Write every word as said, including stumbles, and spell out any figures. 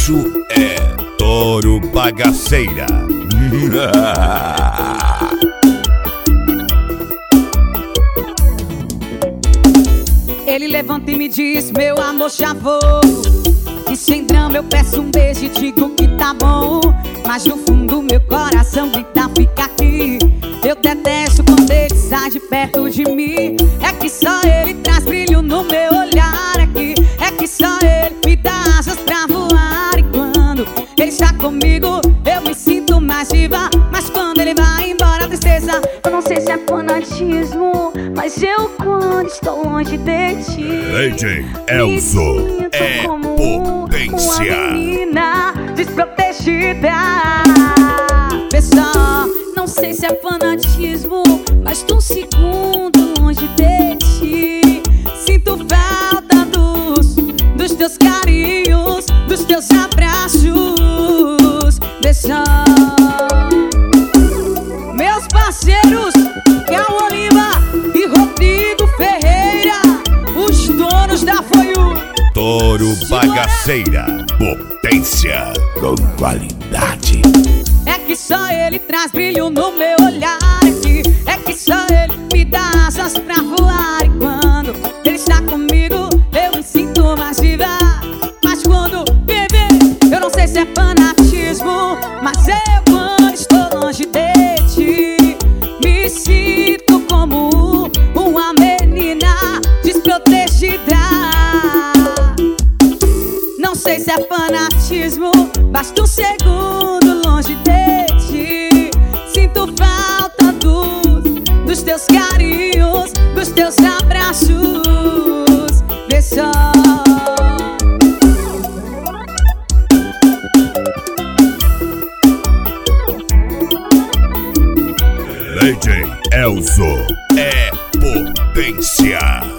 bicho é touro bagaceira. Ele levanta e me diz, meu amor, já vou. E sem drama eu peço um beijo e digo que tá bom. Mas no fundo meu coração grita, fica aqui. Eu detesto quando ele sai de perto de mim. É que só ele traz brilho no meu olhar aqui. É que só ele me dá asas pra voar. E quando ele está comigo eu me sinto mais viva. Mas quando ele vai embora a tristeza. Eu não sei se é fanatismo, mas eu quando estou longe de ti D J Elzo é potência. Uma menina desprotegida. Pessoal, não sei se é fanatismo, mas tô um segundo longe de ti. Sinto falta dos, dos teus carinhos, dos teus abraços. Deixa meus parceiros Cauã Lima e Rodrigo Ferreira, os donos da Foiu. Touro bagaceira, potência com qualidade. É que só ele traz brilho no meu olhar aqui. É que só ele me dá asas pra voar. E quando ele está comigo eu me sinto mais viva. Mas quando bebê, eu não sei se é fanatismo, mas eu quando estou longe de ti me sinto como uma menina desprotegida. Não sei se é fanatismo, basta um segundo longe de ti. Sinto falta dos, dos teus carinhos, dos teus abraços. Vê só. D J Elzo é potência.